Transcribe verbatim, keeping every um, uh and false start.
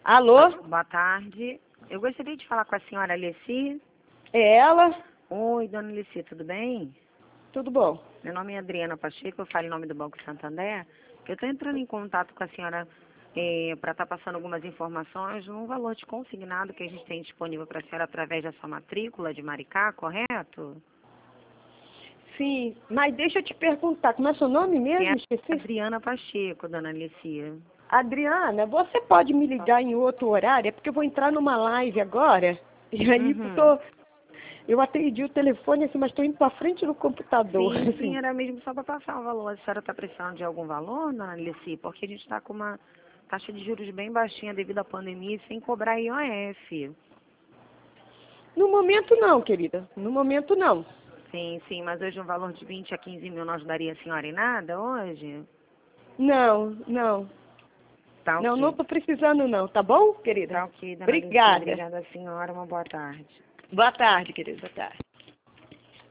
Alô? Boa tarde. Eu gostaria de falar com a senhora Alessi. É ela? Oi, dona Alessi, tudo bem? Tudo bom? Meu nome é Adriana Pacheco, eu falo em nome do Banco Santander. Eu estou entrando em contato com a senhora eh, para estar passando algumas informações no valor de consignado que a gente tem disponível para a senhora através da sua matrícula de Maricá, correto? Sim, mas deixa eu te perguntar, como é seu nome mesmo? É Esqueci. Adriana Pacheco, dona Alessi. Adriana, você pode me ligar em outro horário? É porque eu vou entrar numa live agora. E aí Uhum. tô, eu atendi o telefone assim, mas estou indo para frente do computador. Sim, sim, Assim. era mesmo só para passar o valor. A senhora está precisando de algum valor, dona Alessi? Porque a gente está com uma taxa de juros bem baixinha devido à pandemia e sem cobrar I O F. No momento não, querida. No momento não. Sim, sim, mas hoje um valor de vinte a quinze mil não ajudaria a senhora em nada hoje? Não, não. Tá Não, não ok. estou precisando não, tá bom, querida? Tá ok, dona Alessi. Obrigada. Obrigada, senhora. Uma boa tarde. Boa tarde, querida. Boa tarde.